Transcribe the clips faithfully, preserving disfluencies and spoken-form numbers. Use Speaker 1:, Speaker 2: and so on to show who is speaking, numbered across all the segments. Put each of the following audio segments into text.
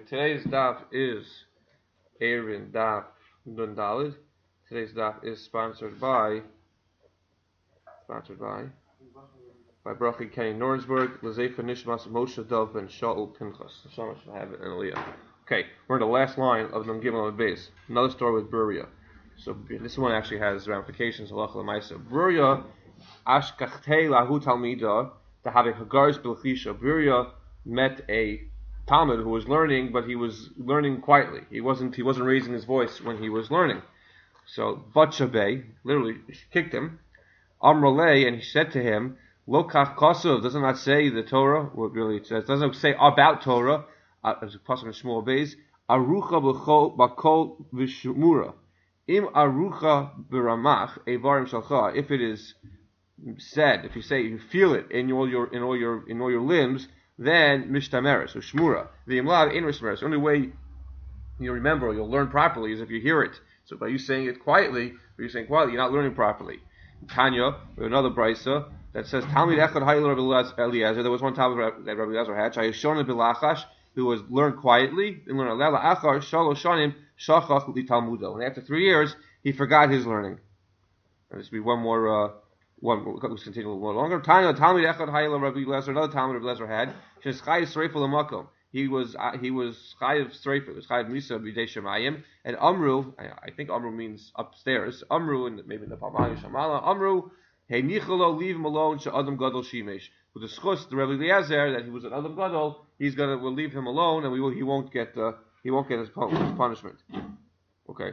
Speaker 1: today's daf is Erin Daf Nun Dalid. Today's daf is sponsored by sponsored by by Brachi Kenny Nornsberg, Lazefa Nishmas Moshe Dov and Shaul Pinchas. So much to have it in Aliyah. Okay, we're in the last line of Nun Gimel on the base. Another story with Buria. So this one actually has ramifications. Halacha l'maisa. Buria Ashkachtei Lahu Talmida to have a Hagars Bilchisha. Buria met a Talmud who was learning, but he was learning quietly. He wasn't he wasn't raising his voice when he was learning. So Vatshabei literally kicked him. Amralei, and he said to him, Lo kach kosov, doesn't that say the Torah? Well, really it says, doesn't say about Torah, uh, as a passage in Shmuel Beis, Arucha b'kol v'shmura. Im arucha b'ramach evarim shalcha. If it is said, if you say you feel it in all your in all your in all your limbs, then mishtameres or shmura. The imlav in mishtameres. The only way you remember or you'll learn properly is if you hear it. So by you saying it quietly, or you saying quietly, you're not learning properly. Tanya, or another brisa that says Talmid Echad Hayil Rabbi Eliezer. There was one Talmud that Rabbi Eliezer had. Shayishon Bilachash, who was learned quietly and learned Lela Achar Shalosh Shanim Shachach Li Talmudo. And after three years, he forgot his learning. And this will be one more. Uh, One, let's continue a little longer. Tanya, Talmid Echad Hayil Rabbi Eliezer. Another Talmud Rabbi Eliezer had. She's Chayiv Sreifel Lamakom. He was uh, he was Chayiv Sreifel. It was Chayiv Misa B'dei Shemayim. And Amru, I, I think Amru means upstairs. Amru, and maybe in the Palmani Shamala. Amru, Hey Nicholo, leave him alone. She'adam Gadol Shimesh. Who discussed the Rabbi Eliezer that he was an Adam Gadol. He's gonna we'll leave him alone, and we will, he won't get uh, he won't get his, his punishment. Okay.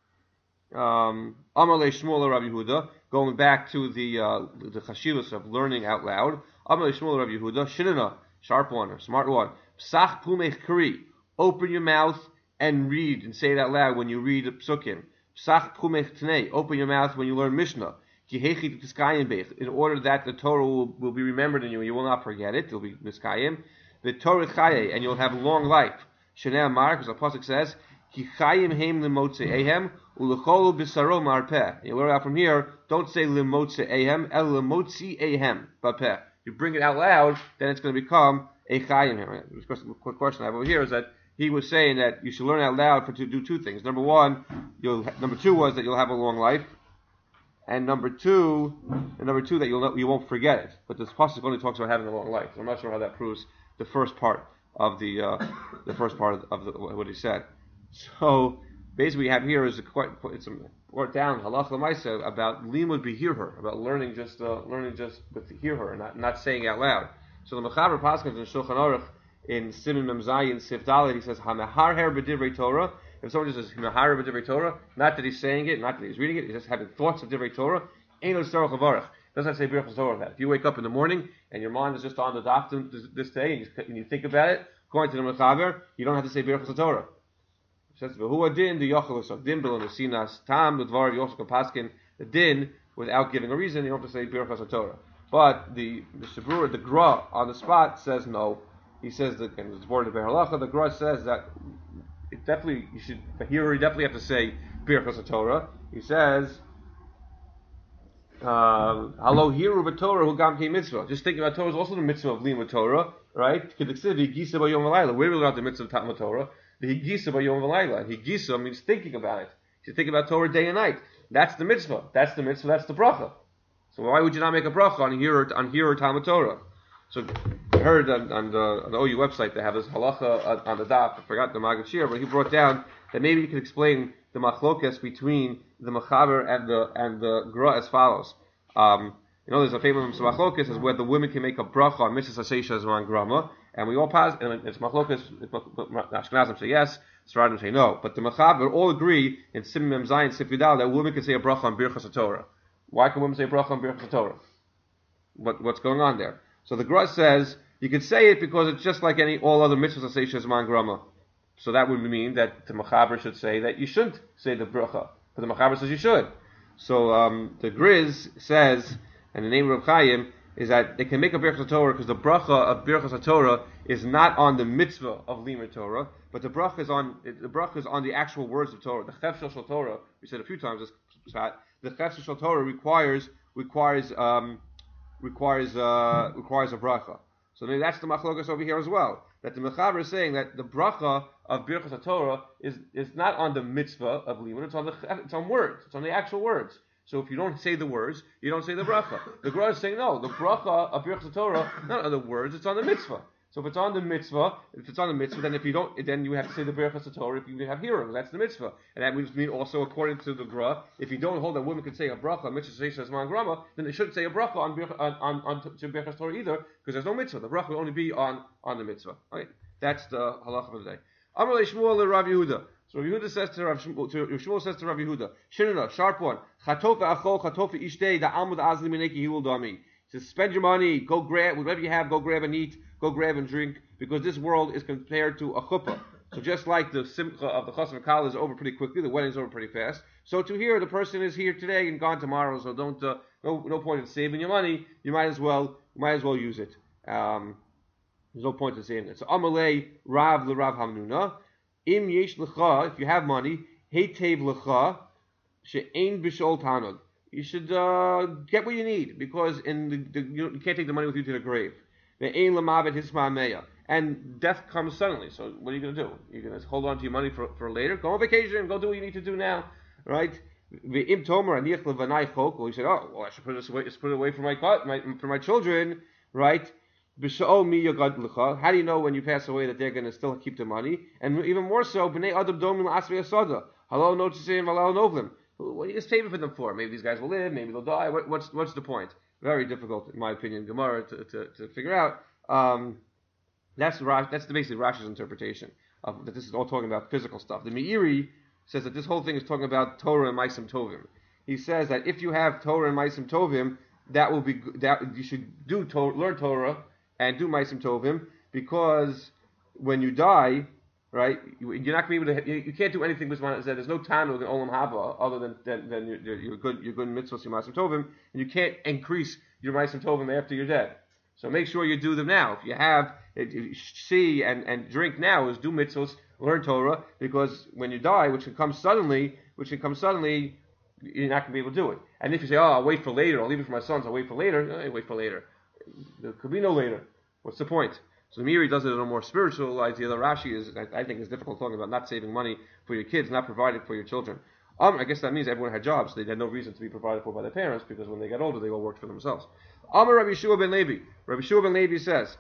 Speaker 1: Um, Amalei Shmuel Rabbi Yehuda. Going back to the uh, the chashivas of learning out loud. Amalei Shmuel Rabbi Yehuda. Shinana, sharp one or smart one. Psach pumech kri. Open your mouth and read and say it out loud when you read psukim. Psach pumech tnei. Open your mouth when you learn Mishnah. In order that the Torah will, will be remembered in you, you will not forget it. It will be miskayim. The Torah chaye, and you'll have long life. Shnei Amar, because the pasuk says, Ki chayim heim lemotze ehem ulecholu b'saro marpeh. You learn out from here. Don't say lemotze ehem, el lemotzi ehem b'peh. You bring it out loud, then it's going to become a chayim. The quick question I have over here is that he was saying that you should learn out loud for to do two things. Number one, you'll number two was that you'll have a long life. And number two, and number two that you'll not, you won't forget it. But this pasuk only talks about having a long life. So I'm not sure how that proves the first part of the uh, the first part of, of the, what he said. So basically, we have here is a quite it's a brought down halacha l'maisa about limud b'hirher, about learning just uh, learning just with the hear not not saying out loud. So the mechaber pasuk in Shulchan Aruch in Siman Mem Zayin Sif Dalet he says hameharher b'divrei Torah. If someone just says Himahara b'divrei Torah, not that he's saying it, not that he's reading it, he's just having thoughts of divrei Torah, ain't no tzarich avarach. Doesn't say birchas Torah that. If you wake up in the morning and your mind is just on the daf this day and you, and you think about it, according to the mechaber, you don't have to say birchas Torah. It says v'hu din the yochel of din below the sinas tam l'dvar yochel paskin the din without giving a reason. You don't have to say birchas Torah. But the the Shabura, the Gra on the spot says no. He says that, and it's word of Halacha. The Gra says that. It definitely, you should, here you definitely have to say Birchas Torah. He says, Halo hiru b'Torah hu gam ki mitzvah. Just thinking about Torah is also the mitzvah of limud Torah, right? Where do we learn the mitzvah of Talmud Torah? The higisa b'yom v'layla. Higisa means thinking about it. You should think about Torah day and night. That's the mitzvah. That's the mitzvah. That's the bracha. So why would you not make a bracha on here on here Talmud Torah? So I heard on, on, the, on the O U website they have this halacha on, on the daf. I forgot the Maggid Shir, but he brought down that maybe you could explain the machlokas between the mechaber and the and the gra as follows. Um, you know, there's a famous machlokas is where the women can make a bracha on mitzvah seisha zman grama, and we all pass. And it's machlokas. Ashkenazim say yes, Sfaradim say no. But the mechaber all agree in Siman Mem Zayin Sif Yudal that women can say a bracha on birchas Torah. Why can women say a bracha on birchas Torah? What what's going on there? So the Gra says you could say it because it's just like any all other mitzvahs of seisha zman grama. So that would mean that the mechaber should say that you shouldn't say the bracha, but the mechaber says you should. So um, the Griz says, and the name of Reb Chaim is that they can make a birchas Torah because the bracha of birchas Torah is not on the mitzvah of limud Torah, but the bracha is on the bracha is on the actual words of Torah. The chefshel shel Torah, we said a few times this, the chefshel shel Torah requires requires um, requires uh, requires a bracha. So So maybe that's the machlokas over here as well. That the Mechaber is saying that the bracha of Birchas HaTorah is, is not on the mitzvah of limud, it's on the it's on words, it's on the actual words. So if you don't say the words, you don't say the bracha. The Gemara is saying no, the bracha of Birchas HaTorah, not on the words, it's on the mitzvah. So if it's on the mitzvah, if it's on the mitzvah, then if you don't, then you have to say the Birchas HaTorah if you have hearing. That's the mitzvah. And that would mean also, according to the Gra, if you don't hold that women can say a bracha, mitzvah says man grama, then they shouldn't say a bracha on on on, on to Birchas HaTorah either, because there's no mitzvah. The bracha will only be on, on the mitzvah. Okay? That's the halacha for the day. Amar le Shmuel le Rav Yehuda. So Rav Yehuda says to Rav Shmuel, to, Shmuel says to Rav Yehuda, Shinuna, sharp one, Chatofa achol, Chatofa ishtei, the Amud azli mineki he will dami. He says, spend your money, go grab, whatever you have, go grab and eat, go grab and drink, because this world is compared to a chuppah. So just like the simcha of the chasam kal is over pretty quickly, the wedding is over pretty fast. So to here, the person is here today and gone tomorrow. So don't, uh, no, no point in saving your money. You might as well, you might as well use it. Um, there's no point in saving it. So Amalei Rav le Rav Hamnuna, im yesh lecha, if you have money, heitev lecha, she'ein b'shol tanug. You should uh, get what you need, because in the, the, you, you can't take the money with you to the grave. And death comes suddenly. So what are you going to do? You're going to hold on to your money for, for later? Go on vacation. Go do what you need to do now. Right? Or you said, oh, well, I should put this away, just put it away for my, my for my children. Right? How do you know when you pass away that they're going to still keep the money? And even more so, what are you just saving for them for? Maybe these guys will live, maybe they'll die. What, what's what's the point? Very difficult, in my opinion, Gemara to, to, to figure out. Um, that's that's the basically Rashi's interpretation of that. This is all talking about physical stuff. The Meiri says that this whole thing is talking about Torah and Maisim Tovim. He says that if you have Torah and Maisim Tovim, that will be that you should do to, learn Torah and do Maisim Tovim, because when you die, right, you're not going to be able to. You, you can't do anything. There's no tanug in olam haba other than than, than your, your good your good mitzvahs, your ma'asim tovim, and you can't increase your ma'asim tovim after you're dead. So make sure you do them now. If you have if see and, and drink now, is do mitzvahs, learn Torah, because when you die, which can come suddenly, which can come suddenly, you're not going to be able to do it. And if you say, oh, I'll wait for later, I'll leave it for my sons, I'll wait for later, no, wait for later. There could be no later. What's the point? So the Meiri does it in a more spiritual idea. The Rashi is, I, I think, is difficult, talking about not saving money for your kids, not providing for your children. Um, I guess that means everyone had jobs. They had no reason to be provided for by their parents, because when they got older, they all worked for themselves. Amar Rabbi Shua ben Levi. Rabbi Shua ben Levi says,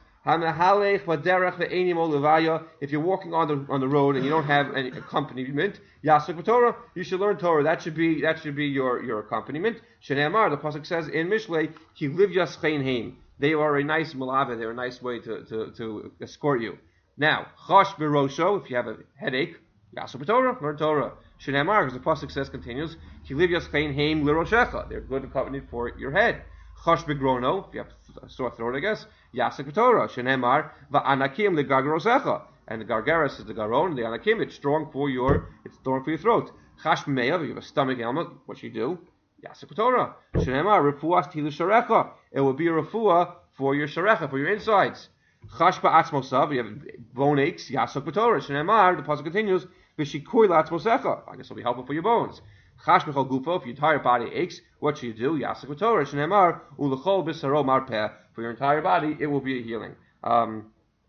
Speaker 1: if you're walking on the on the road and you don't have any accompaniment, Yasuk Torah, you should learn Torah. That should be that should be your, your accompaniment. Shene'amar, the pasuk says in Mishlei, Ki liv yaschein heim. They are a nice malava, they're a nice way to, to, to escort you. Now, Chosh Birosho, if you have a headache, Yasuk Torah, learn Torah. Shene'amar, because the pasuk says, continues, Ki liv yaschein heim liroshecha. They're good accompaniment for your head. Chosh Bigrono, if you have a sore throat, I guess, Yasik Torah, Shenemar, Va'anakim the Gargarosecha. And the Gargaras is the Garon, the Anakim, it's strong for your it's strong for your throat. Chash Meyav, if you have a stomach ailment, what you do? Yasik Torah. Shenemar, Refuas Tilu Sharecha. It will be a refuah for your sharecha, for your insides. Chash Ba'atzmosav, you have bone aches, Yasik Torah. Shenemar, the pasuk continues, Vishikui Latzmosecha. I guess it'll be helpful for your bones. Chash b'chol gufo, if your entire body aches, what should you do? Yasik v'torah, shenemar, ulechol b'saro marpeh. For your entire body, it will be a healing. Um,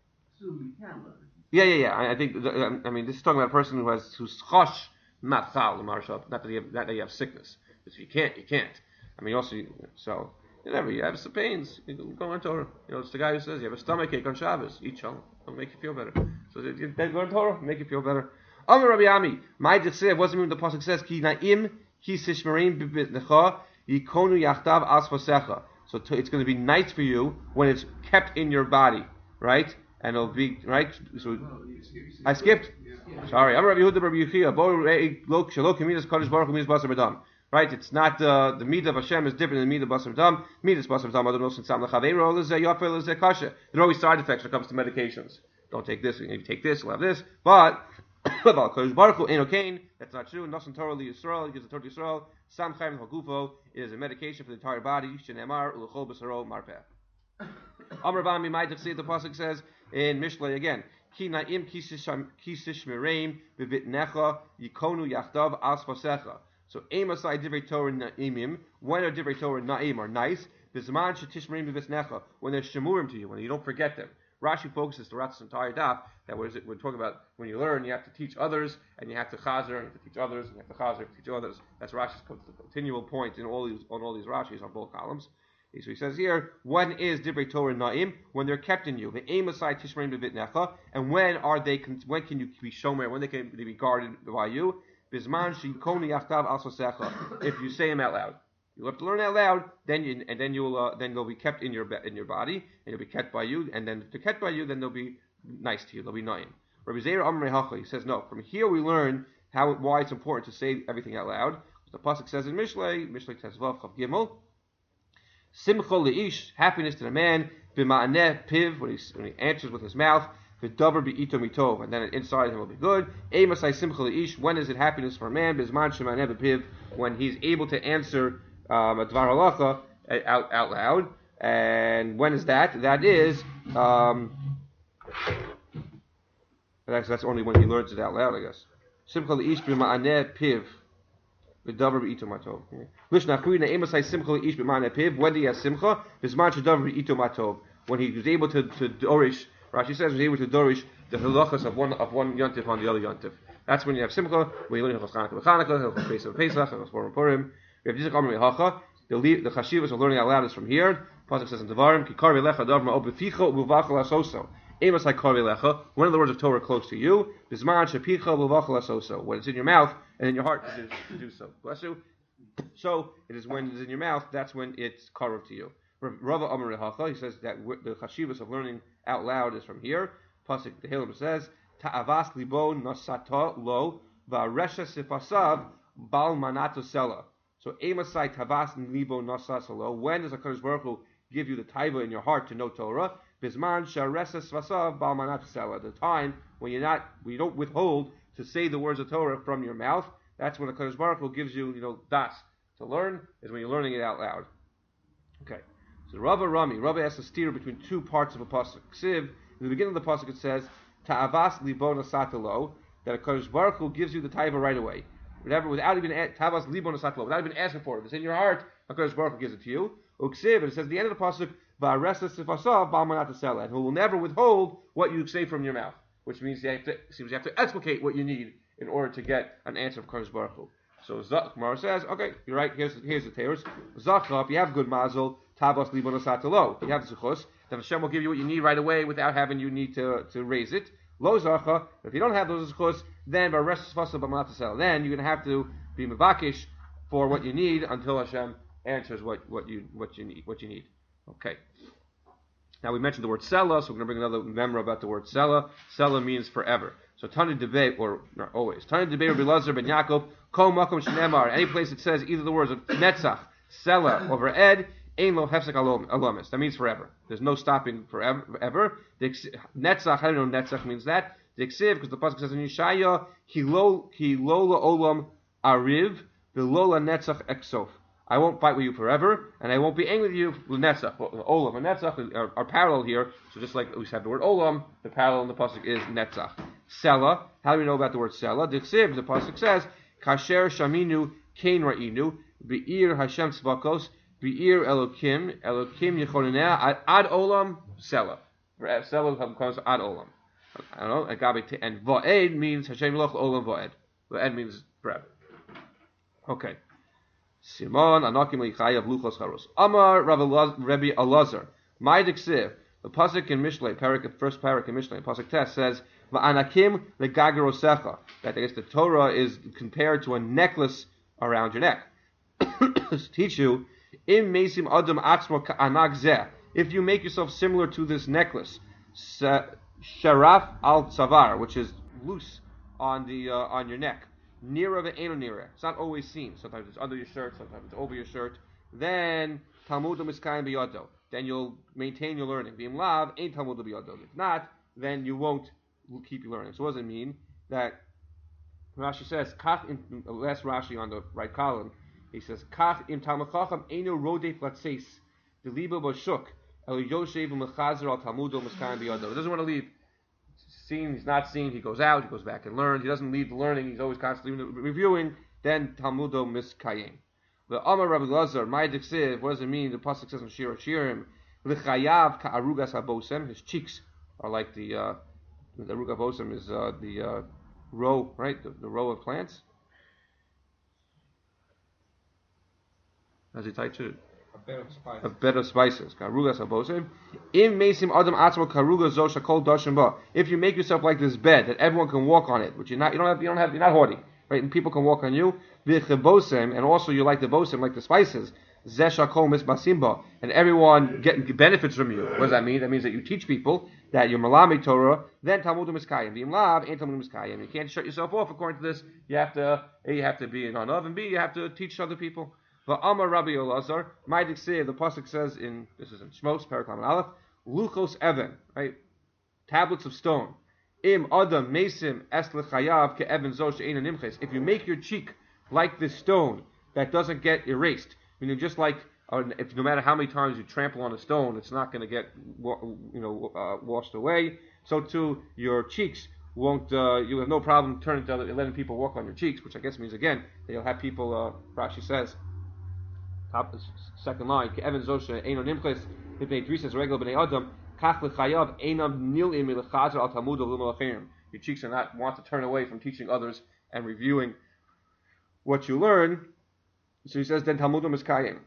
Speaker 1: yeah, yeah, yeah. I, I think, I mean, this is talking about a person who has, who's chosh, not chal, not that you have, not that you have sickness. But if you can't, you can't. I mean, also, so, whenever you have some pains, you go on Torah. You know, it's the guy who says, you have a stomach ache on Shabbos, eat shalom. It'll make you feel better. So, you go on Torah, make you feel better. Amar Rabbi Ami, my desir wasn't even the pasuk says ki naim ki sishmerim b'bitnecha yikonu yachtav asvasecha. So t- it's going to be nice for you when it's kept in your body, right? And it'll be right. So I skipped. Sorry. Amar Rabbi Yehuda Rabbi Yechia bo lo shelo kemidas kodesh baruch kemidas basar b'dam. Right? It's not uh, the meat of Hashem is different than the meat of basar b'dam. Meat is basar b'dam. Other nosin sam lechaveiro lezeh yafel lezeh kasha. There are always side effects when it comes to medications. Don't take this. If you take this, you'll have this. But that's not true. Nosan Torah li Yisrael, gives the Torah to Yisrael. Sam Chaim Hagufo is a medication for the entire body. Shenemar ulechol b'saro marpeh. Amar Bami might say the pasuk says in Mishlei again. Ki naim kisish mereim b'vitnecha yikonu yachdav asvasecha. So aim aside divrei Torah naimim. When are divrei Torah naim are nice? Bizman shetishmerim b'visnecha, when they're shemurim to you, when you don't forget them. Rashi focuses throughout this entire daf that we're, we're talking about when you learn, you have to teach others, and you have to chazer, you have to teach others, and you have to chazer, you have to teach others. That's Rashi's continual point in all these on all these Rashis on both columns. So he says here, when is divrei Torah naim? When they're kept in you. The aim aside tishmerim b'vitnecha, and when are they? When can you be shomer? When they can be guarded by you? Bisman shikoni yachtav al sosecha. If you say them out loud. You have to learn out loud, then you, and then you'll uh, then they'll be kept in your in your body, and you'll be kept by you, and then if they're kept by you, then they'll be nice to you. They'll be nine. Rabbi Zeir Amrei Hacha, he says no. From here we learn how why it's important to say everything out loud. The pasuk says in Mishlei, Mishlei Tezvav Chav Gimel, Simcha leish, happiness to the man, b'ma'aneh piv, when he when he answers with his mouth, v'davar be'ito mitov, and then inside him will be good. Emasai simcha leish, when is it happiness for a man? B'zman shemaneh b'piv, when he's able to answer Um, a dvar halacha out out loud, and when is that? That is, um, that's, that's only when he learns it out loud, I guess. Simcha leish b'ma'aneh piv, v'davar be'ito matov. Lishna chuina emasai simcha leish b'ma'aneh piv. When do he has simcha? B'zman shedavar be'ito matov. When he was able to to dorish, Rashi says, he was able to dorish the halachas of one of one yontif on the other yontif. That's when you have simcha. When you learn Hilchos Chanukah b'Chanukah, Hilchos Pesach b'Pesach, Hilchos Purim b'Purim. The the chashivas of learning out loud is from here. Pasuk says in Devarim, "Kikar v'lecha davma o b'ficha uvavachal asoso." Emas like kar v'lecha. One of the words of Torah close to you. Bisman shepicha uvavachal asoso. When it's in your mouth and in your heart to do, to do so. Bless you. So it is when it's in your mouth. That's when it's karov to you. Rava Amar Rehacha, he says that the chashivas of learning out loud is from here. Pasuk the Tehillim says, "Ta'avas libo nasata lo va'resha sifasav bal manato sela." So, Emasai Tavas Libo Nasasalo. When does HaKadosh Baruch Hu give you the taiva in your heart to know Torah? Bisman Sharesa Svasav Balmanat Sela. The time when you're not, when you don't withhold to say the words of Torah from your mouth. That's when HaKadosh Baruch Hu gives you, you know, das to learn. Is when you're learning it out loud. Okay. So Rava Rami, Rava has to steer between two parts of a pasuk. Siv. In the beginning of the pasuk it says Ta'avas Libo Nasatalo, that HaKadosh Baruch Hu gives you the taiva right away. Whatever, without even tavas libon asatlo, without even asking for it, it's in your heart. HaKadosh Baruch Hu gives it to you. Uksiv, and it says at the end of the pasuk, va'aresa sifasav ba'manat sela, and who will never withhold what you say from your mouth, which means you have to, seems you have to explicate what you need in order to get an answer from HaKadosh Baruch Hu. So Gemara says, okay, you're right. Here's here's the tears. Zacha, if you have good mazel, tavas libon asatlo, if you have the zuchus, then Hashem will give you what you need right away without having you need to to raise it. Lo zacha, if you don't have those zuchus, then then you're going to have to be mevakish for what you need until Hashem answers what, what you what you need what you need. Okay. Now we mentioned the word sela, so we're going to bring another memra about the word sela. Sela means forever. So Tanu debate, or not always Tanu debate Rabbi Lazar ben Yaakov kol makom shneimar. Any place it says either the words of netzach, sela, or ed, ein lo hefsek alomis. That means forever. There's no stopping forever. Ever. The netzach, I don't know netzach means that. The Ksiv, because the pasuk says in Yeshaya, ki lo la olam ariv v'lola netzach eksof. I won't fight with you forever, and I won't be angry with you with netzach. Olam and netzach are, are parallel here. So just like we have the word olam, the parallel in the pasuk is netzach. Sela. How do we know about the word sela? The Ksiv, the pasuk says, kasher shaminu kein ra'inu be'ir Hashem tzvakos be'ir Elokim Elokim yechoneneh ad olam sela. Sela comes ad olam. I don't know. And va'ed means Hashem Yilach olam va'ed. Va'ed means forever. Okay. Simon anakim leichayav luchos charos. Amar Rabbi Elazar. My diksiv. The pasuk in Mishlei, parak, first parak in Mishlei, pasuk test says va'anakim legagerosecha. That I guess the Torah is compared to a necklace around your neck. Teach you im mesim adam atzmo ka'anak zeh. If you make yourself similar to this necklace. Sharaf al tzavar, which is loose on the uh, on your neck. Nira ve'eno nira. It's not always seen. Sometimes it's under your shirt. Sometimes it's over your shirt. Then talmudum iskayim biyado. Then you'll maintain your learning. V'im lav ain't talmudum biyado. If not, then you won't keep your learning. So what does it mean? That Rashi says kach in last Rashi on the right column. He says kach im talmud chacham eno rodef latseis deliba b'shuk. It doesn't want to leave. Seen, he's not seen. He goes out. He goes back and learns. He doesn't leave the learning. He's always constantly reviewing. Then Talmudo miskayim. The Amar Rabbi Lazar, my diksiv, what does it mean? The pasuk says in Shir Shirim, L'chayav ka'arugas habosem. His cheeks are like the uh, the aruga bosem is uh, the uh, row, right? The, the row of plants. As he typed it.
Speaker 2: A bed of spices.
Speaker 1: A bed of spices. Karugas habosem. Im mesim adam atzmo karuga zo shakol dashim ba. If you make yourself like this bed that everyone can walk on it, which you're not, you don't have, you don't have, you're not haughty, right? And people can walk on you. V'chebosem, and also you like the bosem, like the spices. Zeshakol misbasimba, and everyone get benefits from you. What does that mean? That means that you teach people that you're malami Torah. Then Talmudim miskayim. V'im lav ain't Talmudim miskayim. You can't shut yourself off according to this. You have to A, you have to be an anav, and B, you have to teach other people. V'amar Rabbi Elazar, my diksiv, the pasuk says in this is in Shmos Paraklam and Aleph, luchos even, right? Tablets of stone. Im adam mesim es lechayav ke even zo she'ein nimches. If you make your cheek like this stone that doesn't get erased, meaning just like uh, if no matter how many times you trample on a stone, it's not going to get you know uh, washed away. So too your cheeks won't. Uh, you have no problem turning to other, letting people walk on your cheeks, which I guess means again that you'll have people. Uh, Rashi says, top second line, Evan Zosha Eino Nimches Ibnei Drisas Regel Bnei Adam Kach Lechayav Einam Nilim Lechazer Al Talmud Lumalachirim. Your cheeks are not want to turn away from teaching others and reviewing what you learn. So he says, then Talmudim is Kayim.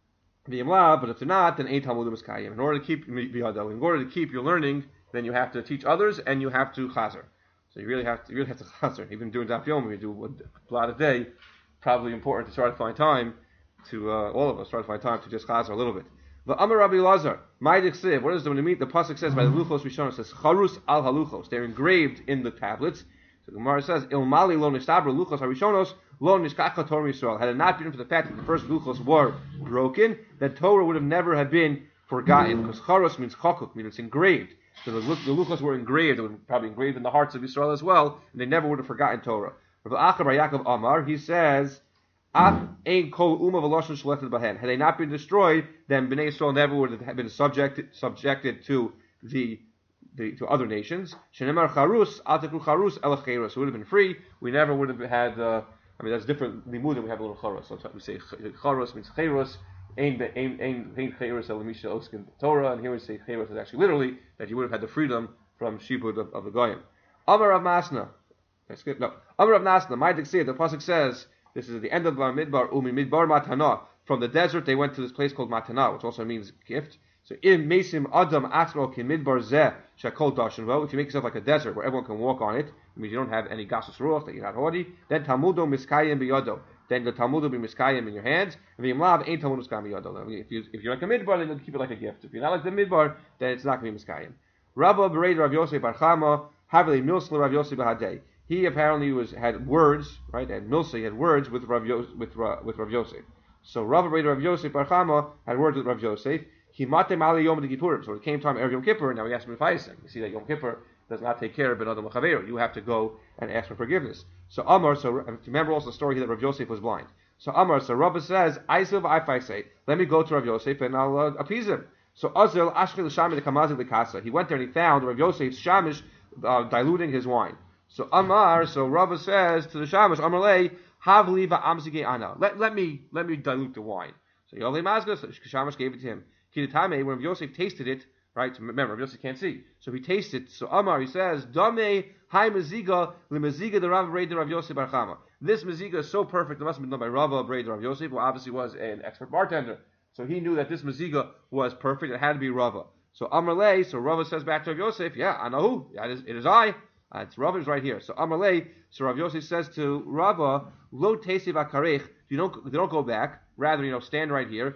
Speaker 1: But if they're not, then ain't Talmudim is Kayim. In order to keep in order to keep your learning, then you have to teach others and you have to chazer. So you really have to you really have to chazer. Even doing daf yomi, we do a lot a day. Probably important to try to find time to uh, all of us try to find time to just chazer a little bit. The Amar Rabbi Lazar, my diksiv. What is the when you meet the pasuk says by the luchos rishon, it says charus al haluchos. They're engraved in the tablets. So the Gemara says ilmali lo nistabra luchos harishonos. Lo nishkacha Torah Yisrael. Had it not been for the fact that the first luchos were broken, that Torah would have never have been forgotten. Because charos means chakuk, means it's engraved. So the, the luchos were engraved. They were probably engraved in the hearts of Israel as well, and they never would have forgotten Torah. Rav Acha bar Yaakov Amar, he says, Af ein kol uma v'loshen shlechted bahen. Had they not been destroyed, then Bnei Yisrael never would have been subjected subjected to the The, to other nations. Shenemar charus, al tekru charus el cheros. It would have been free. We never would have had. Uh, I mean, that's different. Limudim we have a little charos. So we say charos means cheros. Ein ein ein cheros el misha oskin Torah, and here we say cheros is actually literally that you would have had the freedom from shibud of, of the goyim. Amar Rav Masna. Let's skip. No. Amar Rav Masna. My diksir. The pasuk says this is at the end of Bar Midbar. Umi Midbar Matana. From the desert, they went to this place called Matana, which also means gift. So in Mesim Adam Atzmo Kimidbar Zeh Shakol Dashinvo, if you make yourself like a desert where everyone can walk on it, it means you don't have any gasus ruach, that you're not haughty, then Talmudo Miskayim Biyodo. Then the Talmudo be Miskayim in your hands, and the Imlav ain't Talmud Miskayim Biyodo. If you if you're like a midbar, then you'll keep it like a gift. If you're not like the midbar, then it's not going to be Miskayim. Rabba Bered Rav Yosef Bar Chama, Haveli Milsla Rav Yosef Bahadei. He apparently was had words, right? And Milsa he had words with Rav Yosef, with with Rav Yosef. So Rabba Bered Rav Yosef Bar Chama had words with Rav Yosef. He matem ali yom kippurim. So it came time Erev Yom Kippur. Now he asked him to him. You see that Yom Kippur does not take care of ben adam l'chaveru. You have to go and ask for forgiveness. So Amar. So remember also the story that Rav Yosef was blind. So Amar. So Rabba says, "Aisav I say, let me go to Rav Yosef and I'll uh, appease him." So Azil ashkel l'shami l'kamazik l'kasa. He went there and he found Rav Yosef's shamish uh, diluting his wine. So Amar. So Rabba says to the shamish, Amarlei havli va'amzige ana. Let let me let me dilute the wine. So Yolei Mazga. So shamish gave it to him. Kidatame, when Yosef tasted it, right? Remember, Yosef can't see, so he tasted. So Amar, he says, "Dame hai meziga lemeziga the Rav Breder Rav Yosef Bar Chama." This meziga is so perfect; it must have been done by Rav Breder Rav Yosef, who obviously was an expert bartender. So he knew that this meziga was perfect. It had to be Rava. So Amar Lei, so Rava says back to Rav Yosef, "Yeah, Anahu, yeah, it is, it is I. Uh, it's Rava is right here." So Amar Lei, so Rav Yosef says to Rava, "Lo tesi v'karech." You don't, you don't go back. Rather, you know, stand right here.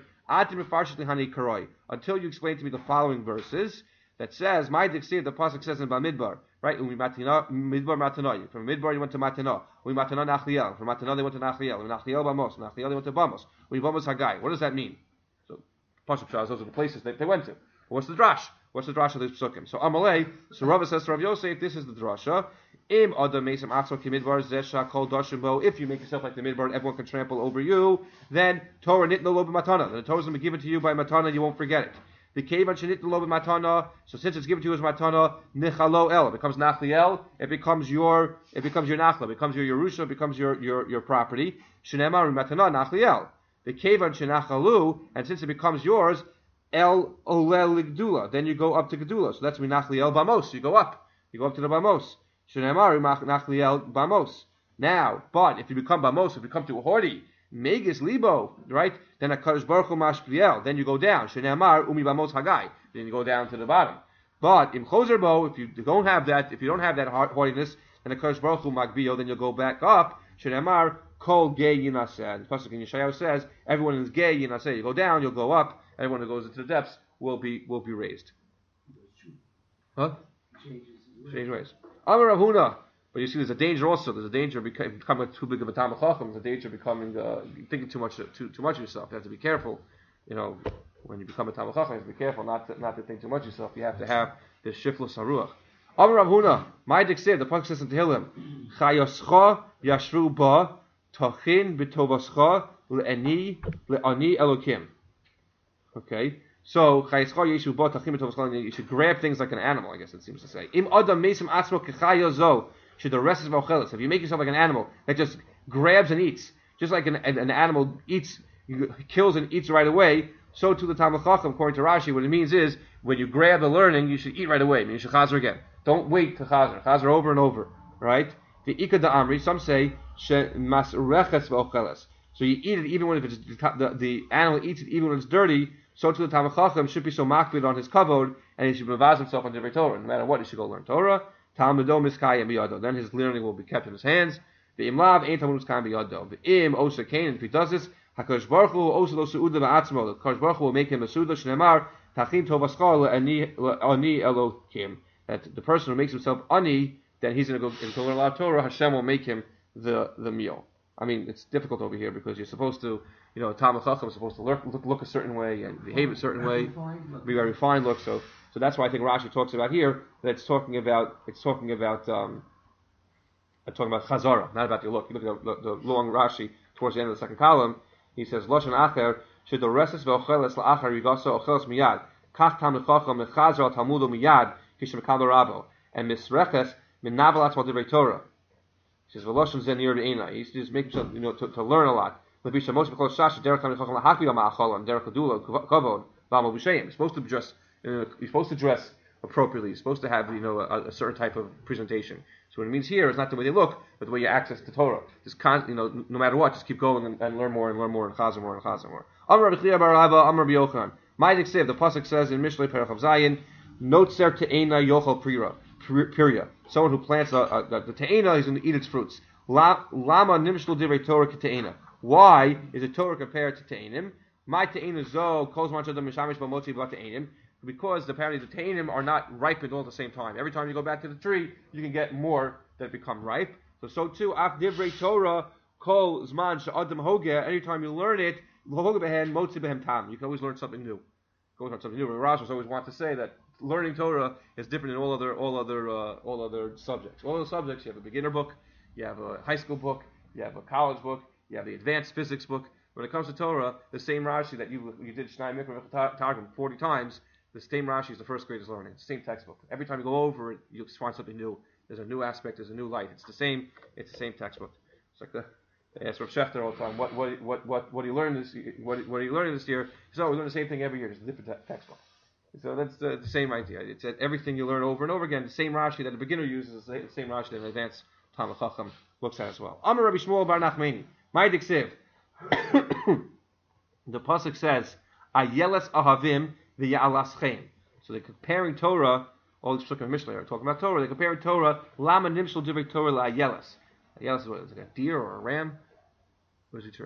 Speaker 1: Until you explain to me the following verses that says, "My diksir," the pasuk says in Bamidbar, right? Umi Midbar Matanoy. From Midbar you went to Matana. Umi Matana Nachliel. From Matana they went to Nachliel. Umi Nachliel Bamos. Nachliel they went to Bamos. Umi Bamos Hagai. What does that mean? So pasuk shas, those are the places that they went to. What's the drash? What's the drash of this psukim? So Amalei. So Rava says to Rav Yosef, this is the drasha. Im adam mesim atzol kimidbar zesha kol dashim bo. If you make yourself like the midbar and everyone can trample over you, then Torah nitno lo b'matana. The Torah is going to be given to you by matana. You won't forget it. The kevan shenitno lo b'matana. So since it's given to you as matana, nichalo el. It becomes nachliel. It becomes your. It becomes your nachla. It becomes your yerusha. It becomes your your your property. Shenemar matana nachliel. the kevan shenachalu, and since it becomes yours, el olel ligdula, then you go up to gedula. So that's minachli el bamos. You go up, you go up to the bamos. Shenemar minachli el bamos. Now, but if you become bamos, if you become too haughty, megis libo, right? Then a kadosh baruch hu mashpliel. Then you go down. Shenemar umi bamos hagai. Then you go down to the bottom. But in choser bo, if you don't have that, if you don't have that haughtiness, then a kadosh baruch hu magbio, then you go back up. Shenemar kol gay yinaseh. The pasuk in Yeshayahu says, everyone is gay yinaseh. You go down, you'll go up. Everyone who goes into the depths will be will be raised. Huh? Change ways. Amar Rav Huna. But you see, there's a danger also. There's a danger of becoming too big of a Talmid Chacham. There's a danger of becoming uh, thinking too much too too much of yourself. You have to be careful. You know, when you become a Talmid Chacham, you have to be careful not to, not to think too much of yourself. You have to have this shiflus haruach. Amar Rav Huna. My dixir. The pasuk says in Tehillim, Chayoscha yashru ba tachin b'tovascha le'ani le'ani elokim. Okay, so you should grab things like an animal. I guess it seems to say. Im adam mesim atzmo kechayozo should the rest of mochelis. If you make yourself like an animal that just grabs and eats, just like an, an, an animal eats, kills and eats right away, so to the Talmid Chacham, according to Rashi, what it means is when you grab the learning, you should eat right away. I mean, you should chazer again. Don't wait to chazer. Chazer over and over, right? The ikad da amri. Some say she masreches mochelis. So you eat it even when if it's the, the animal eats it even when it's dirty. So to the Talmid Chacham should be so makbid on his kavod, and he should mevaz himself on divrei Torah. No matter what, he should go learn Torah. Talmudo miskayim biyado. Then his learning will be kept in his hands. The imlav ain't talmud miskayim biyado. The im osa kain. If he does this, hakadosh baruch hu osa lo seuda ba'atzmo. The Hakadosh baruch hu will make him a seuda shnemar tachin tovaskal ani ani elokim. That the person who makes himself ani, then he's going to go into learn a lot of Torah. Hashem will make him the the meal. I mean, it's difficult over here because you're supposed to, you know, a Talmid Chacham is supposed to look, look, look a certain way and behave a certain way, be very refined look. So, so that's why I think Rashi talks about here that it's talking about, it's talking about, um, it's talking about Chazara, not about your look. You look at the, the long Rashi towards the end of the second column. He says, Loshan Acher should the restless ve'ocheles la'achar yigasa ocheles miyad kach Talmid Chacham mechazar al Talmudo miyad kishem kal rabo and misreches min navel atzma divrei Torah. He says, "V'loshen zen yer be'ena." He used to just make himself, you know, to, to learn a lot. He's supposed to dress. Uh, he's supposed to dress appropriately. He's supposed to have, you know, a, a certain type of presentation. So what it means here is not the way they look, but the way you access the Torah. Just con- you know, no matter what, just keep going and, and learn more and learn more and chazer more and chazer more. Amar Rabbi Chia bar Abba, Amar Rabbi Yochanan. My diksev, the pasuk says in Mishlei Perach of Zayin, Notzer te'ena yochel prira. Piria. Someone who plants a, a, a, the te'ena is going to eat its fruits. La, lama nimshlu divrei Torah k'te'ena. Why is the Torah compared to te'enim? My te'ena zo kol zman shadam mishamish b'motzi b'la te'enim. Because apparently the te'enim are not ripened all at the same time. Every time you go back to the tree, you can get more that become ripe. So so too, af divrei Torah kol zman shadam hogeh. Anytime you learn it, l'hogeh behen motzi behem tam. You can always learn something new. Go learn something new. Rashi always want to say that learning Torah is different in all other all other uh, all other subjects. All other subjects, you have a beginner book, you have a high school book, you have a college book, you have the advanced physics book. When it comes to Torah, the same Rashi that you you did Shnai Mikra Targum forty times, the same Rashi is the first graders learning. It's the same textbook. Every time you go over it, you find something new. There's a new aspect. There's a new light. It's the same. It's the same textbook. It's like the they ask Rav Shechter all the time. What what what what what do you learn this? What what are you learning this year? So we learn the same thing every year. It's a different te- textbook. So that's the, the same idea. It's that everything you learn over and over again. The same Rashi that a beginner uses is the same Rashi that an advanced Talmid Chacham looks at as well. Amar Rabbi Shmuel bar Nachmani. My diksiv. The pasuk says, "Ayeles ahavim v'ya'alaschem." So they're comparing Torah. All the psukim of Mishlei are talking about Torah. They're comparing Torah. Lama nimshul divrei Torah la'ayeles. Ayeles is what? Is it like a deer or a ram? What is it?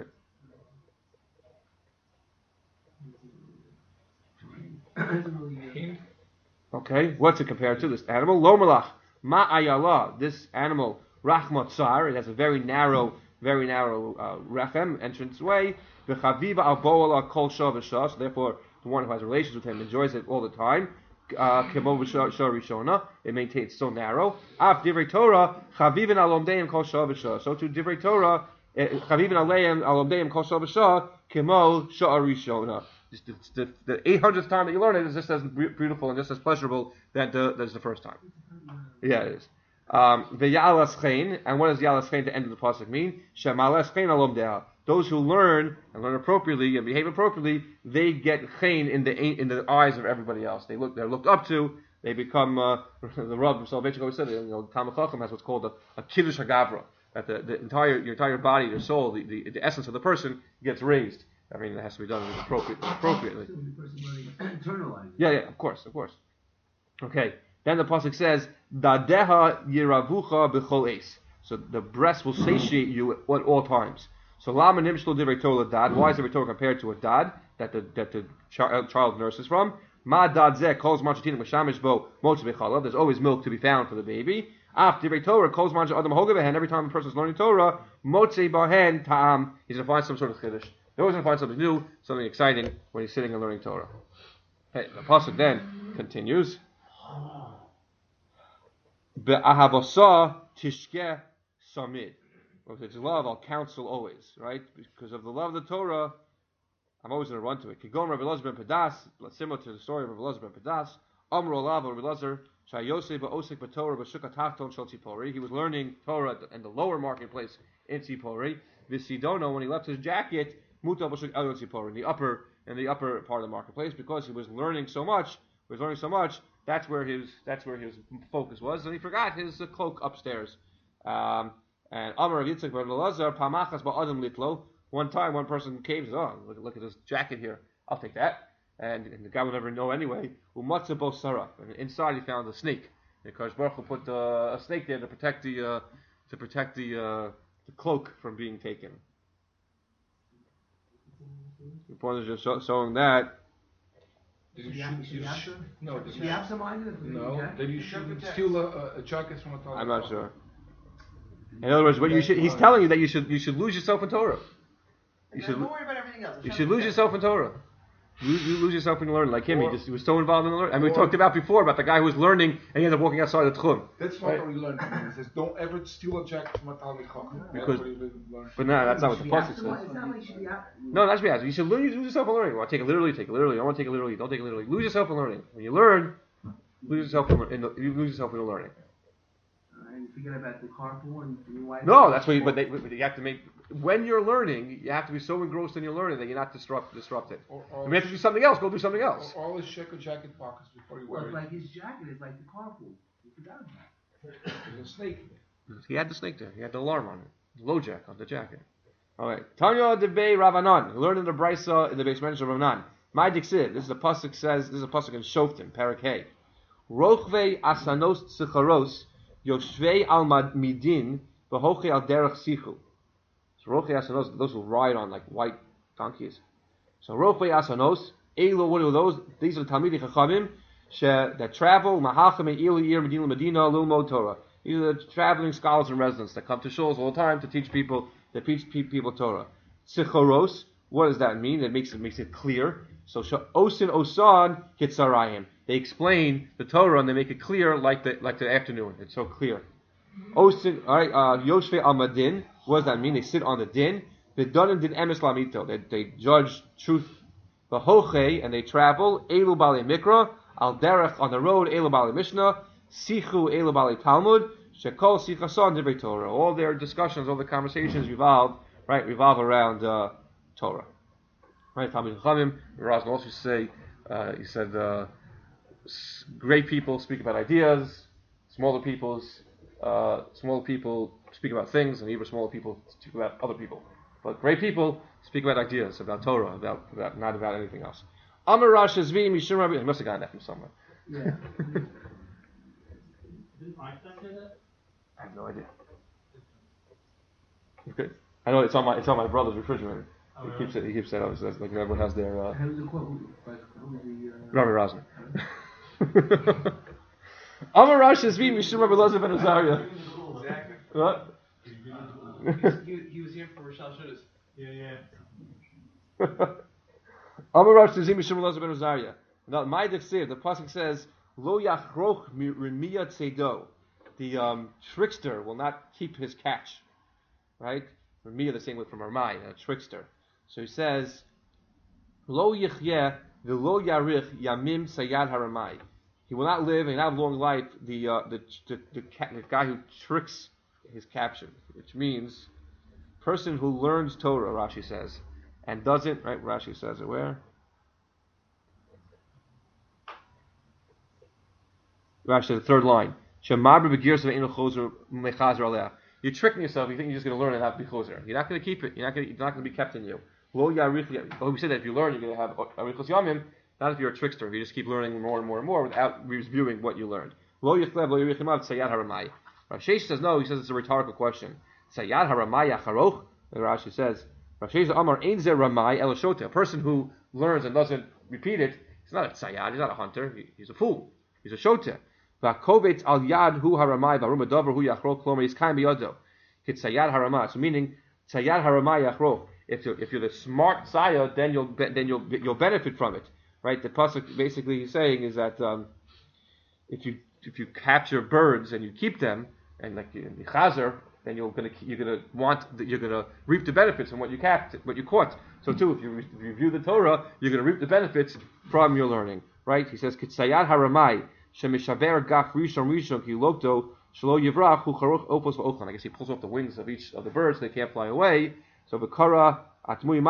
Speaker 1: Okay, what's it compared to? This animal, lo malach, ma ayala. This animal, rachmat tsar. It has a very narrow, very narrow uh, rechem entrance way. V'chaviva al bo'ala kol shah v'shah. So therefore, the one who has relations with him enjoys it all the time. Kemo v'shah rishona. It maintains so narrow. Af divrei Torah chavivin al omdeim kol shah v'shah. So to divrei Torah, chavivin aleim al omdeim kol shah v'shah kemo shah rishona. The, the, the eight hundredth time that you learn it is just as beautiful and just as pleasurable that the, as the first time. Yeah, it is. Um, and what does Ya'alaschein, the end of the pasuk, mean? Shema'alaschein alom de'ah. those who learn and learn appropriately and behave appropriately, they get chen in the in the eyes of everybody else. They look they're looked up to. They become uh, the Rav Soloveitchik always said, you know, Talmid Chacham has what's called a, a kiddush hagavra, that the, the entire your entire body, your soul, the, the, the essence of the person gets raised. I mean, it has to be done appropriate, appropriately. Yeah, yeah, of course, of course. Okay. Then the pasuk says, "Dadeha yiravucha b'chol eis." So the breast will satiate you at all times. So lama nimshlo divrei Torah dad. Why is divrei Torah compared to a dad that the that the child, child nurses from? Ma dad zeh calls manchatin mashamish bo motz bechalav. There's always milk to be found for the baby. Af divrei Torah calls mancha adam hogavehen. Every time a person is learning Torah, motze bahen ta'am. He's going to find some sort of chiddush. He's always going to find something new, something exciting when he's sitting and learning Torah. Hey, the pasuk then continues. Be'ahavasa tishke samid. With its love, I'll counsel always, right? Because of the love of the Torah, I'm always going to run to it. Kigom Rabbi Elazar ben Pedas, similar to the story of Rabbi Elazar ben Pedas. Amru alav Rabbi Elazar shayosei ba'osik b'Torah b'shuk hatachton shel Tzipori. He was learning Torah in the lower marketplace in Tzipori. V'sidono, when he left his jacket, muta b'shuk elyon Tzipori, in the upper in the upper part of the marketplace, because he was learning so much. He was learning so much. That's where his that's where his focus was, and he forgot his uh, cloak upstairs. Um, and Amar Rav Yitzchak ben Elazar pamachas ba'adam litlo. One time, one person came and said, "Oh, look, look at this jacket here. I'll take that." And, and the guy will never know anyway. Umatza bo saraf. And inside he found a snake. Because Baruch Hu put uh, a snake there to protect the uh, to protect the uh, the cloak from being taken. The point is just show, showing that.
Speaker 2: Did you shoot? Did you shoot? No. Did
Speaker 3: you have some idea?
Speaker 2: No. Did you shoot, steal a, a jacket from a Torah?
Speaker 1: I'm not sure. In other words, what you should, he's telling you that you should you should lose yourself in Torah. You should,
Speaker 3: don't worry about everything else.
Speaker 1: You should lose yourself in Torah. You, you lose yourself in learning. Like him, or, he just he was so involved in the learning. And we talked about before about the guy who was learning and he ended up walking outside the tchum.
Speaker 2: That's not right? What we learned from him. He says, don't ever steal a jacket from a Talmid Chacham.
Speaker 1: Because, but no, that's not what the pasuk says. No, that's what you should lose, lose yourself in learning. You want to take it literally, take it literally. You don't want to take it literally, don't take it literally. Lose yourself in learning. When you learn, lose yourself in the, you lose yourself in the learning.
Speaker 3: And forget about the carpool and your wife.
Speaker 1: No, that's what you, but, they, but you have to make, when you're learning, you have to be so engrossed in your learning that you're not disrupt, disrupted. Or, or if you have to do something else, go do something else.
Speaker 2: Or always check your jacket pockets before you wear
Speaker 3: well,
Speaker 2: it.
Speaker 3: Like his jacket is like the carpool. You forgot about it.
Speaker 2: There's a snake.
Speaker 1: He had the snake there. He had the alarm on it. The low jack on the jacket. All right. Tanya debei Ravanan. Learned in the Brisa in the base mention of Ravanan. My Dixid. This is a pasuk says. This is a pasuk in Shoftim. Parak Hey. Rochvei asanos tzicharos yoshvei al midin v'hochei al derech sichu. So rochvei asanos, those who ride on like white donkeys. So rochvei asanos, elo, what are those? These are the Talmidei Chachamim that travel mahachem eilu ir medina medina lilmod Torah. These are the traveling scholars and residents that come to shuls all the time to teach people, to teach people Torah. Tzicharos, what does that mean? It makes it makes it clear. So osin osan kitzarayim. They explain the Torah and they make it clear like the like the afternoon. It's so clear. Osin, all right. Yoshve al madin. What does that mean? They sit on the din. V'danim din emes lamito. They they judge truth. V'hoche, and they travel. Elu bali mikra al derech, on the road. Elu bali mishnah. Sichu elu bali talmud. Shekol sichason divrei Torah. All their discussions, all the conversations revolve right revolve around uh, Torah. Right, Talmidei Chachamim. Raz will also say, uh, he said, uh, great people speak about ideas, smaller people's, uh, smaller people speak about things, and even smaller people speak about other people. But great people speak about ideas, about Torah, about, about not about anything else. Amar Rash Shazvi Mishum Rabbi. He must have gotten that from somewhere.
Speaker 3: Yeah.
Speaker 4: Didn't Einstein say that?
Speaker 1: I have no idea. Okay, I know it's on my it's on my brother's refrigerator.
Speaker 4: Oh,
Speaker 1: he
Speaker 4: really?
Speaker 1: keeps it. He keeps it. Like everyone has their. Uh,
Speaker 3: How was the quote? Like, how was the, uh,
Speaker 1: Rabbi Rosner. Amar Rash Shazvi Mishum Rabbi Elazar ben Azariah.
Speaker 4: Exactly.
Speaker 1: What?
Speaker 4: he, he was here for Roshal Shudas. Yeah, yeah.
Speaker 1: Amar Rash Shazvi Mishum Elazar ben Azariah. Now, my Dechsev, the pasuk says, "Lo yachroch remiya tzedo." The um, trickster will not keep his catch, right? Remiya, the same word from Armai, a trickster. So he says, "Lo yichyeh v'lo yarich yamim sayad haramai." He will not live and have long life. The uh, the the, the, the guy who tricks his caption, which means person who learns Torah, Rashi says, and doesn't, right? Rashi says it where? Rashi says the third line. You're tricking yourself. You think you're just going to learn and have to be choser. You're not going to keep it. You're not going to, it's not going to be kept in you. Oh, we said that if you learn, you're going to have arichos yamim. Not if you're a trickster. If you just keep learning more and more and more without reviewing what you learned. Lo yichlev lo yirichimav tzayad haramai. Rav Sheish says no. He says it's a rhetorical question. Tzayad haramai acharoch. Rashi says Rav Sheish Amar ein ze ramai elashota. A person who learns and doesn't repeat it, he's not a tzayad. He's not a hunter. He, he's a fool. He's a shota. V'kovets al yad hu haramai v'arum adavar hu yachroch klomer is kaim biyodo. Kitzayad haramai. So meaning tzayad haramai yachroch. If you're if you're the smart tzayad, then you'll be, then you'll you'll benefit from it. Right, the pasuk basically he's saying is that um, if you if you capture birds and you keep them and like you chazer, then you're gonna you're gonna want the, you're gonna reap the benefits from what you captured, what you caught. So too, if you re- review the Torah, you're gonna reap the benefits from your learning. Right? He says kitzayad haramai shemishaver gaf rishon rishon ki lokto shelo yivrach hu charuch opos va'ochan. I guess he pulls off the wings of each of the birds so they can't fly away. So v'kara. If you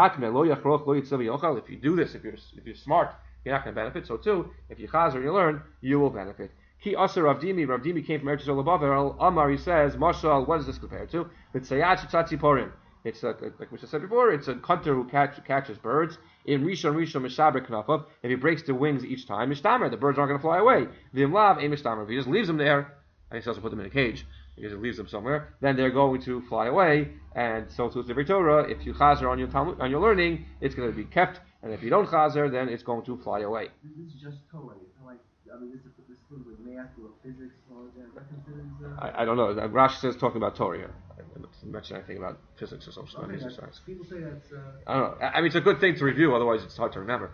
Speaker 1: do this, if you're if you're smart, you're not going to benefit. So too, if you chazer, you learn, you will benefit. Ki aser Rav Dimi, Rav Dimi came from Eretz Yisrael Bavel. Amar, he says, Mashal, what is this compared to? It's sayat shetzatzi porim. It's a, like we said before, it's a hunter who catch, catches birds. In Rishon Rishon Mishaber Knafav, if he breaks the wings each time, Mishtamer, the birds aren't going to fly away. V'imlav, a Mishtamer. If he just leaves them there, and he doesn't put them in a cage, he just leaves them somewhere, then they're going to fly away. And so too is the Torah. If you chazer on your Talmud, on your learning, it's going to be kept. And if you don't chazer, then it's going to fly away.
Speaker 5: This is just Torah. Like, I mean, this is this is with math or physics or that considers. Uh...
Speaker 1: I, I don't know. Rashi says talking about Torah here. I didn't mention anything about physics or something.
Speaker 5: Okay,
Speaker 1: Like science.
Speaker 5: People say that's. Uh...
Speaker 1: I don't know. I mean, it's a good thing to review. Otherwise, it's hard to remember.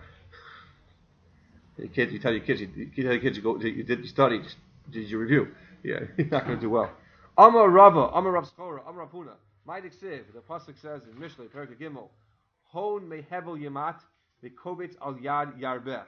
Speaker 1: Your kids, you tell your kids, you, you tell your kids, you go, you did, you studied, did you review? Yeah, you're not going to do well. Amar Rava, Amar Rav Skora, Amar Rav Huna. Ma'adik Siv, the pasuk says in Mishlei, Perek Gimel, Hon mehevel yemat, v'kovitz al yad yarbeh.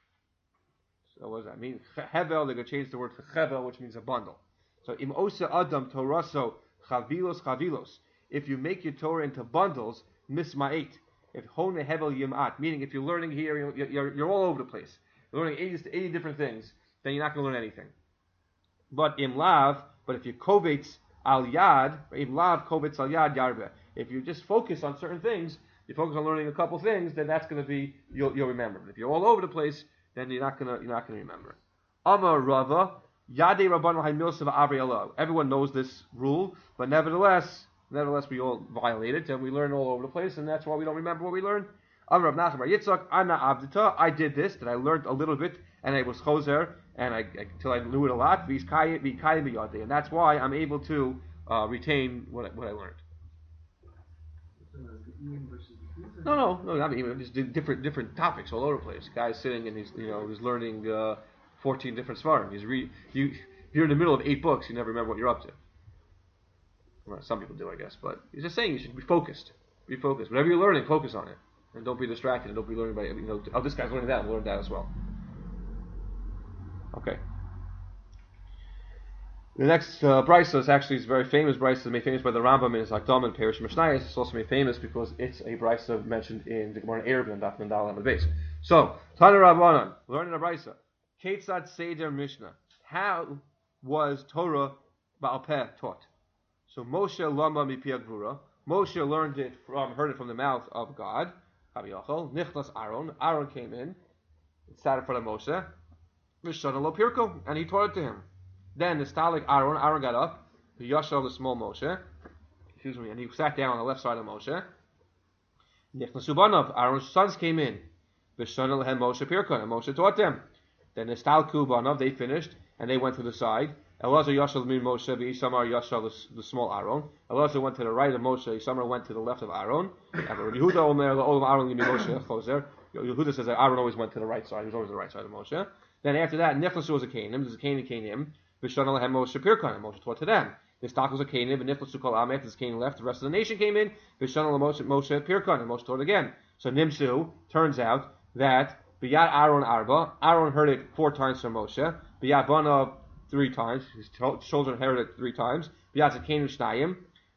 Speaker 1: So what does that mean? Hevel, they're going to change the word for chevel, which means a bundle. So im osa adam toraso chavilos chavilos. If you make your Torah into bundles, misma'et. If hon mehevel yemat, meaning if you're learning here, you're, you're, you're all over the place. You're learning eighty, eighty different things, then you're not going to learn anything. But im lav, but if you kovetz al yad, im lav kovetz al yad yarbe. If you just focus on certain things, you focus on learning a couple things, then that's going to be you'll you'll remember. But if you're all over the place, then you're not gonna you're not gonna remember. Amar Rava Yadei Rabban Haimilsav Avri Allah. Everyone knows this rule, but nevertheless, nevertheless we all violate it and we learn all over the place, and that's why we don't remember what we learned. Amar Rav Nachman Bar Yitzchak Ana Avdita. I did this, that I learned a little bit, and I was choser, and I until I knew it a lot. And that's why I'm able to uh, retain what I, what I learned. No, no, no, not even. Just different different topics all over the place. Guy's sitting and he's you know he's learning uh, fourteen different svarim. He's re you you're in the middle of eight books. You never remember what you're up to. Well, some people do, I guess, but he's just saying you should be focused. Be focused. Whatever you're learning, focus on it, and don't be distracted. And don't be learning by you know. Oh, this guy's learning that. I'll learn that as well. Okay. The next uh, brisa is actually is a very famous brisa. It's made famous by the Rambam in his Akdam and Perish Mishnayos. It's also made famous because it's a brisa mentioned in the Gemara Eruvin and Daf Mendal on the base. So, Tana Rabbanan, learning a brisa. Ketzad Seder Mishnah. How was Torah Ba'al Peh taught? So Moshe Lama Mipia Gvura. Moshe learned it from, heard it from the mouth of God. Chaviachol. Nichlas Aaron. Aaron came in. It sat in front of Moshe. Mishana Lo Pirko. And he taught it to him. Then the Stalik Aaron, Aaron got up, the Yashal, the small Moshe, excuse me, and he sat down on the left side of Moshe. Nichnasu Banav, Aaron's sons came in. V'shana lehem Moshe Pirkon, and Moshe taught them. Then the Stalku Banav, they finished, and they went to the side. Elazar Yashal min Moshe, v'Isamar Yashal, the, the small Aaron. Elazar went to the right of Moshe, Isamar went to the left of Aaron. Yehuda Omer, the Olam Aaron Limi Moshe, Choser. Yehuda says that Aaron always went to the right side, he was always on the right side of Moshe. Then after that, Nichnasu was a Canaan, there's a Canaan came in. V'shana lehem Moshe Pirkon, and Moshe taught to them. This stock was a Canaan, but Niflasu kol Amet, this Canaan left, the rest of the nation came in. V'shana lehem Moshe Pirkon, and Moshe taught again. So Nimsu, turns out that B'yad Aaron Arba, Aaron heard it four times from Moshe. B'yad Banav three times, his children heard it three times. B'yad Zakenu Shnayim,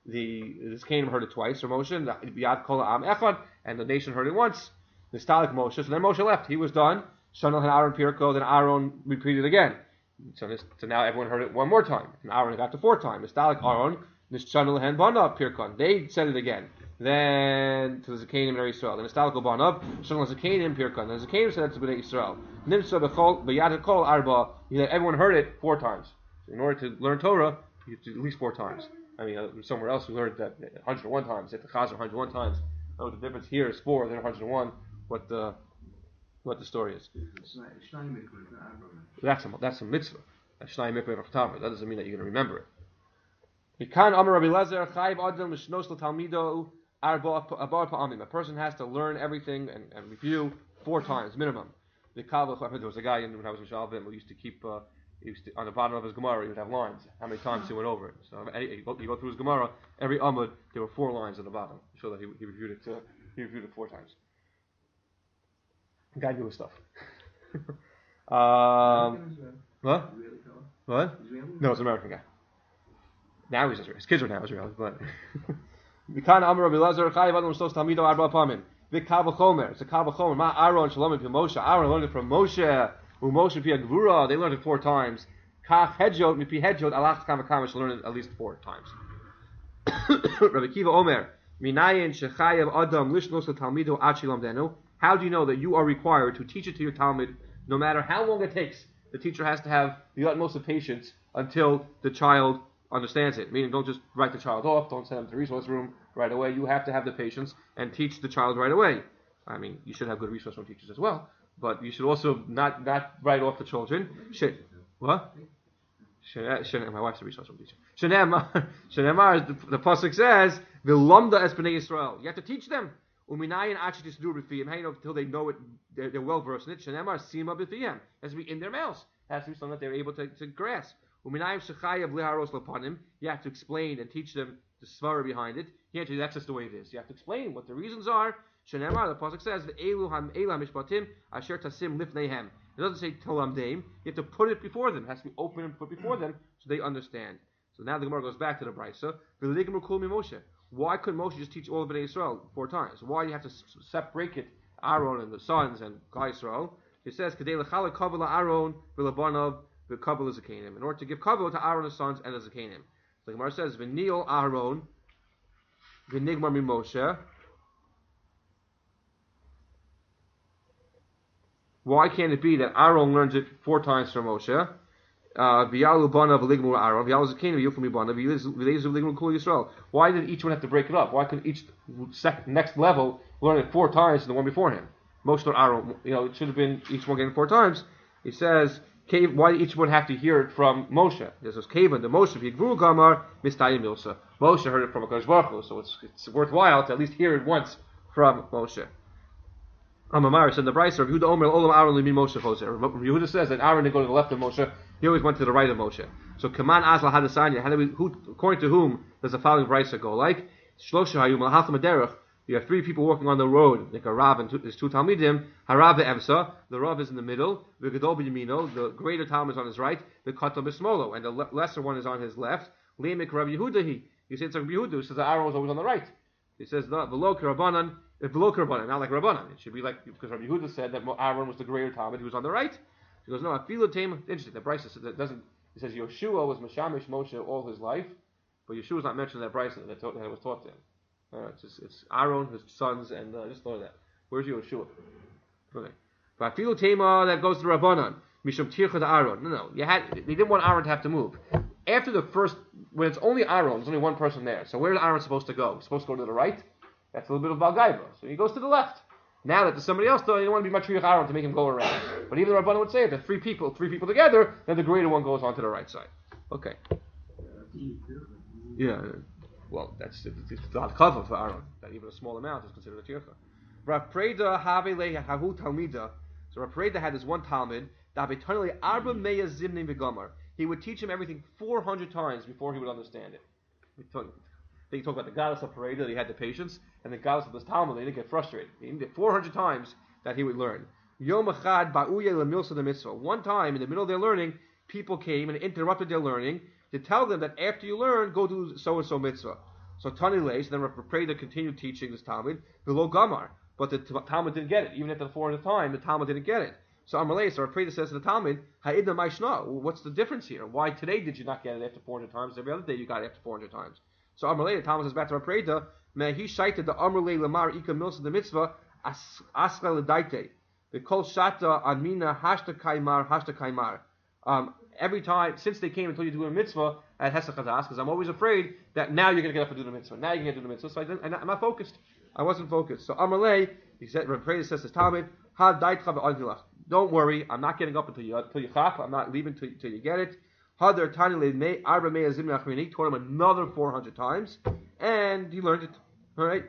Speaker 1: the this Canaan heard it twice, or Moshe, and Yad Kol Am Echad, and the nation heard it once. The Stalik Moshe. So then Moshe left. He was done. Shanel and Aaron Pirko. Then Aaron repeated again. So, this, so now everyone heard it one more time. And Aaron got to four times. The Stalik Aaron. The Shanel and Banav Pirkon. They said it again. Then to the Zakanim and Israel. Then the Stalik Banav. Shanel Zakanim Pirkon. Then the Zakanim said it to Bnei Israel. Nimsa Bechol B'Yad Kol Arba. Everyone heard it four times. So in order to learn Torah, you have to at least four times. I mean, uh, somewhere else we learned that one hundred one times. At the Chazar, one hundred one times. Oh, the difference here is four, then one hundred one. What the what the story is. That's a that's a mitzvah. That's Shnai mikveh v'chtaver. That doesn't mean that you're going to remember it. Yikan Amar Rabbi Lezer Chayiv Adam Mishnos L'Talmido Arba Abar Pa'amim. A person has to learn everything and, and review four times minimum. The Kal there was a guy in, when I was in Shalvim who used to keep. Uh, He used to, on the bottom of his Gemara, he would have lines. How many times he went over it? So he go, he go through his Gemara. Every Amud, there were four lines at the bottom. Show that he, he reviewed it. Uh, he reviewed it four times. The guy knew his stuff. um, what? What? No, it's an American guy. Now he's Israeli. His kids are now Israeli, but the kind of Amar Rabbi Lazar Chayiv Adam Shlos Talmido Arba Pamin. The Kavachomer. It's a Kavachomer. Ma Aaron Shalom and Moshe. Aaron learned it from Moshe. Moshe Pi Gvura, they learned it four times. Kach Hedjot, Mipi Hedjot, Alach Kamakamish learned it at least four times. Rabbi Kiva Omer, Minayin Shechayev Adam Lishnos Talmido Achilam Denu. How do you know that you are required to teach it to your Talmud, no matter how long it takes? The teacher has to have the utmost of patience until the child understands it. Meaning, don't just write the child off, don't send them to the resource room right away. You have to have the patience and teach the child right away. I mean, you should have good resource room teachers as well. But you should also not, not write off the children. Should, what? Should, my wife's a resource room teacher. Shenemar, the, the pasuk says, "V'lomda es b'nei Yisrael." You have to teach them. Uminayin achitis du b'fiyim. How you know until they know it, they're, they're well versed in it. Shenemar sima b'fiyim. Has to be in their mouths. Has to be something that they're able to, to grasp. Uminayim shechayav liharos lepanim. You have to explain and teach them the svara behind it. Here, that's just the way it is. You have to explain what the reasons are. Shenemar, the pasuk says, "Ve'elu ha'ela mishpatim asher tasim lifneihem." It doesn't say tolam deim. You have to put it before them. It has to be open and put before them so they understand. So now the Gemara goes back to the Brisa. V'ligimur kul mi Moshe. Why couldn't Moshe just teach all of Bnei Yisrael four times? Why do you have to separate it, Aaron and the sons and Klal Yisrael? It says, "Kedei lechalek kavod Aaron v'labanav v'kavod l'zakenim." In order to give kavod to Aaron, his sons, and the zakenim. The Gemara says, "V'niol Aaron v'nigmar mi Moshe." Why can't it be that Aaron learns it four times from Moshe? V'yalu banav v'ligmur Aaron, v'yalu zakenim v'yufumi banav v'lezu v'ligmur kol Yisrael. Why did each one have to break it up? Why couldn't each sec- next level learn it four times than the one before him? Moshe or Aaron, you know, it should have been each one getting four times. He says, why did each one have to hear it from Moshe? This was Kavan, the Moshe, v'yigvuru gamar mistayim milsa. Moshe heard it from HaKadosh Baruch Hu, so it's, it's worthwhile to at least hear it once from Moshe. Amamar said the Brisa of Yehuda Omer Olam Aaron Limin Moshe Choser. Yehuda says that Aaron didn't go to the left of Moshe; he always went to the right of Moshe. So Kaman Azla Hadasanya. How do we? Who, according to whom does the following Brisa go? Like Shlosha Hayum Malachim Aderech. You have three people walking on the road, like a Rav and two, there's two Talmidim. Harav Evsa. The Rav is in the middle. The Gadol B'Yamino. The greater Talmud is on his right. The Katam B'Smolo, and the le- lesser one is on his left. Leimik Rav Yehuda. He says it's like Yehuda who says that Aaron was always on the right. He says the V'lo K'Rabbanan. Below Rabbanan, not like Rabbanan. It should be like, because Rabbi Yehuda said that Aaron was the greater Talmud, he was on the right. He goes, no, Afilu Taim, interesting, that Brisa says that doesn't, he says Yeshua was Mashamish Moshe all his life, but Yeshua was not mentioned in that Brisa that, that it was taught to him. Uh, it's, just, it's Aaron, his sons, and uh, just know that. Where's Yeshua? Okay. But Afilu Taima, that goes to Rabbanan. Mishum Tircha to Aaron. No, no, you had, they didn't want Aaron to have to move. After the first, when it's only Aaron, there's only one person there, so where is Aaron supposed to go? He's supposed to go to the right? That's a little bit of Balgaiba. So he goes to the left. Now that there's somebody else, though, you don't want to be Matriach Aaron to make him go around. But even the Rabbanan would say, if there's three people, three people together, then the greater one goes on to the right side. Okay. Yeah. Well, that's it's not cover for Aaron. That even a small amount is considered a tircha. Rav Preda have hahu talmida. So Rav Preda had this one Talmud. Arba meya zimnim v'gamar. He would teach him everything four hundred times before he would understand it. They talk about the goddess of Pareda, that he had the patience, and the goddess of this Talmud, they didn't get frustrated. He did four hundred times that he would learn. Yom Echad ba'uye lemilsa the mitzvah. One time, in the middle of their learning, people came and interrupted their learning to tell them that after you learn, go do so-and-so mitzvah. So Tani Leis, then Rav Preda continued teaching this Talmud, below Gamar. But the Talmud didn't get it. Even at the four hundredth time, the Talmud didn't get it. So Amar so Rav Preda says to the Talmud, Ha'idna Maishna, what's the difference here? Why today did you not get it after four hundred times? Every other day you got it after four hundred times. So Amar the Talmud says back to Rav Preda, Man, he shaited the Amar Lamar Ika Milsa the Mitzvah, Askla L'daite. The Kol Shata Amina Hashta Kaimar, Hashta Kaimar. Um, every time, since they came until you do a mitzvah at Hesach Hadas, because I'm always afraid that now you're going to get up and do the mitzvah. Now you're going to do the mitzvah. So I didn't, I'm not focused. I wasn't focused. So Amalei, he said, Rav Preda says to Talmud, Ha Daitcha Ve'adilach. Don't worry, I'm not getting up until you until you chaf. I'm not leaving until, until you get it. Hadar Tani Le'mei Arba Mei Azim Nachmini. Taught him another four hundred times, and he learned it. All right.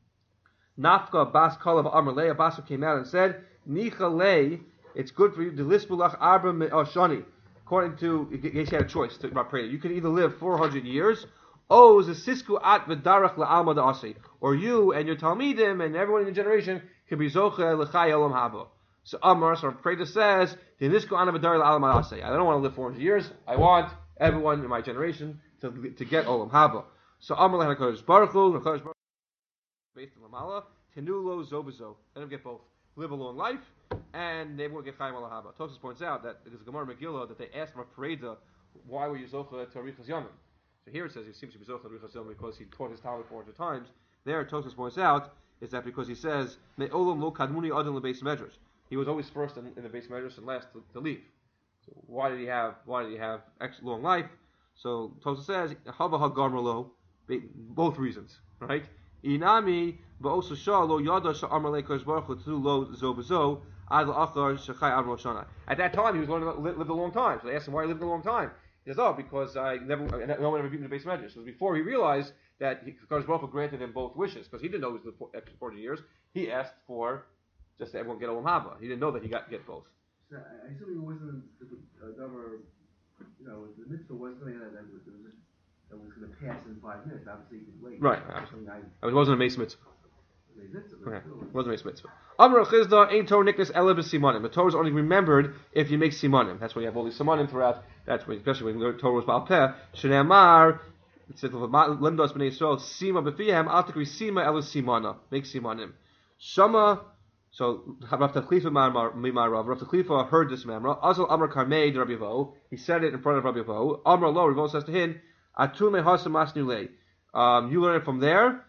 Speaker 1: Nafka Bas Kalav Amalei. Abasu came out and said, Nichalei. It's good for you to lispulach Arba Mei Shani. According to, he had a choice to Rav Preda. You can either live four hundred years, or zesisku at v'darach la'alma da'asi, or you and your talmidim and everyone in the generation can be zoche l'chai olam haba. So Amar, so Rav Preda says, "Dinisku ana v'darach la'alma da'asi." I don't want to live four hundred years. I want everyone in my generation to to get olam haba. So Amar l'Hakadosh Baruch Hu, l'Hakadosh Baruch Hu, based on Lamala, tenulo zobazo. Let them get both. Live a long life, and they won't get Chaim al Haba. Tosfos points out that it is Gemara Megillah that they asked Rav Preda, why were you zocha to Arichas Yamim? So here it says he seems to be zocha to Arichas Yamim because he taught his Talmud four hundred times. There, Tosfos points out is that because he says Me'olam lo kadmuni adon lebeis medrash. He was always first in, in the base medrash and last to, to leave. So why did he have why did he have extra long life? So Tosfos says Haba hagamar lo, both reasons, right? Inami ba'osu shah lo yada sha'amar le'kosh baruch hu tu lo zobazo ad l'achar shechai ad roshana. At that time, he was going to live, live a long time. So they asked him why he lived a long time. He says, "Oh, because I never, no one ever beat me in the base medrash." So before he realized that Kodesh Baruch Hu granted him both wishes, because he didn't know he was the extra forty years. He asked for just that everyone get olam haba. He didn't know that he got get both.
Speaker 5: So I assume it wasn't the uh, governor, you know, the mitzvah wasn't something that, that was that was going to pass in five minutes. Obviously, he could wait.
Speaker 1: Right.
Speaker 5: I mean, I,
Speaker 1: I mean, it wasn't a mace mitzvah.
Speaker 5: mitzvah,
Speaker 1: Okay.
Speaker 5: still,
Speaker 1: It wasn't a mace mitzvah. Amar Chizda ain't Torah niknas ele b'simanim. The Torah is only remembered if you make simanim. That's when you have all these simanim throughout. That's when, especially when the Torah was Baal Peh. Shneamar. It says Lemdos b'nei Yisrael sima b'fihem al tikri sima ele simana. Make simanim. Shama. So Rav Tachlifa Mimar Rav Rav Tachlifa heard this memra. Azal Amar Karmei Rabbi Vo. He said it in front of Rabbi Vo. Amar Lo. Rabbi Vo says to him, Atume hasam masnulei. Um, you learn it from there.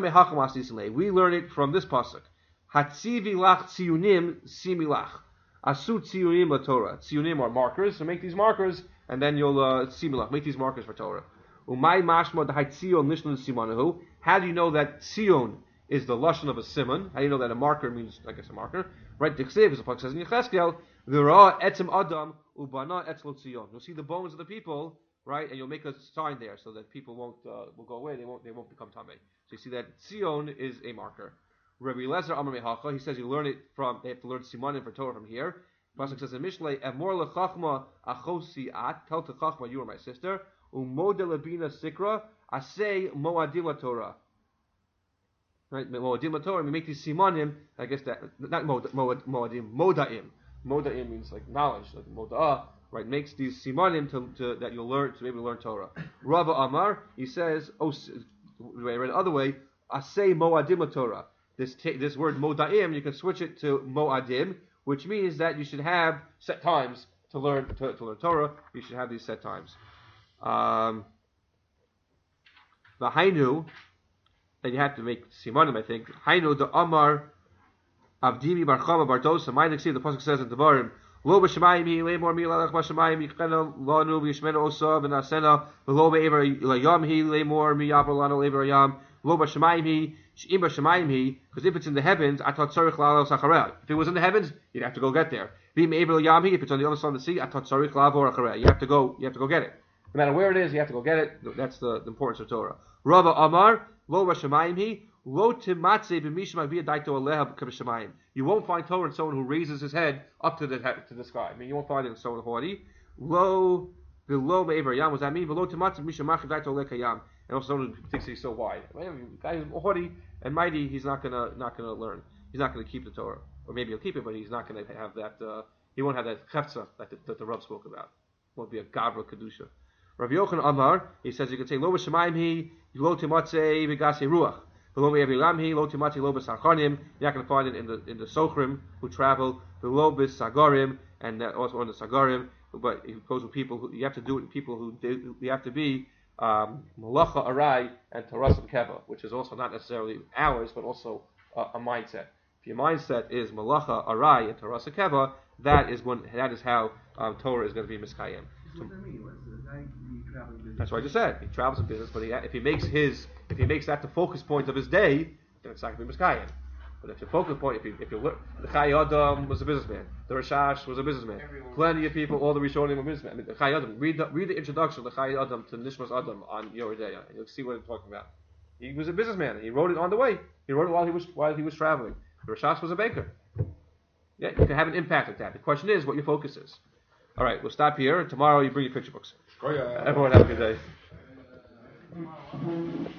Speaker 1: We learn it from this pasuk. Hatzivi lach tziyunim similach. Asu tziyunim la Torah. Tziyunim are markers, so make these markers, and then you'll uh, similach. Make these markers for Torah. Umay mashma the hatzion lishnu simanahu. How do you know that tzion is the lashon of a simon? How do you know that a marker means, I guess, a marker? Right? Dichsev, as the pasuk says in Yecheskel, v'ra etzem adam ubana etzlo tzion. You'll see the bones of the people. Right, and you'll make a sign there so that people won't uh, will go away. They won't they won't become tamei. So you see that Tzion is a marker. Rabbi Lezer Amar Mehacha, he says you learn it from. They have to learn simanim for Torah from here. Pasuk says in Mishlei, "Amor lechachma achosi at." Tell to chachma, you are my sister. Umoda labina sikra asay moadim Torah. Right, moadim Torah. We make these simanim. I guess that not moadim modaim. Modaim means like knowledge, like modah. Right, makes these simanim to, to, that you'll learn to be able to learn Torah. Rava Amar, he says, oh, I read it the other way, Asay Moadim Torah. This ta- this word Modaim, you can switch it to Moadim, which means that you should have set times to learn to, to learn Torah. You should have these set times. Um, the Hainu, and you have to make simanim, I think. Hainu the Amar Avdimi Bar Chama Bardosa. My next the pasuk says in Devarim. Lo b'shamayim hi le'mor mi'lalach b'shamayim yichpena lanu v'yishmena osa v'nasena v'lo be'ever l'yam hi le'mor mi'yavar lanu le'ever yam lo b'shamayim hi she'im b'shamayim hi, because if it's in the heavens atat tzarich la'al sachareh. If it was in the heavens, you'd have to go get there. V'im ever l'yam hi, if it's on the other side of the sea atat tzarich la'avor achareh. You have to go. You have to go get it. No matter where it is, you have to go get it. That's the, the importance of Torah. Rava Amar lo b'shamayim hi. You won't find Torah in someone who raises his head up to the to the sky. I mean, you won't find it in someone haughty. Lo below me'ever yam. What does that mean? Below timatze misha machid daito lekayam. And also someone who thinks he's so wide. A guy who's haughty and mighty, he's not gonna not gonna learn. He's not gonna keep the Torah, or maybe he'll keep it, but he's not gonna have that. Uh, he won't have that chefza that the, that the Rav spoke about. Won't be a gavra kedusha. Rav Yochanan Amar, he says you can say lo b'shamayim hi lo timatzei v'gasei ruach. Below Evilam hi lo timatzei lo b'sarchanim. You're not going to find it in the in the sochrim who travel. Below b'sagarim, and uh, also on the sagarim. But it goes with people who you have to do it with people who do, you have to be um, malacha arai and tarasim keva, which is also not necessarily ours, but also uh, a mindset. If your mindset is malacha arai and tarasim keva, that is when that is how um, Torah is going to be miskayem.
Speaker 5: What does that mean? What's the guy he traveling business?
Speaker 1: That's what I just said. He travels in business, but he, if he makes his if he makes that the focus point of his day, then it's not going to be miskayem. But if the focal point, if you if you look, the Chai Adam was a businessman, the Rashash was a businessman. Everyone. Plenty of people, all the Rishonim were businessmen. I mean, the Chai Adam. Read the read the introduction of the Chai Adam to Nishmas Adam on Yoredeya, and you'll see what I'm talking about. He was a businessman. He wrote it on the way. He wrote it while he was while he was traveling. The Rashash was a baker. Yeah, you can have an impact like that. The question is what your focus is. All right, we'll stop here, and tomorrow you bring your picture books. Everyone have a good day.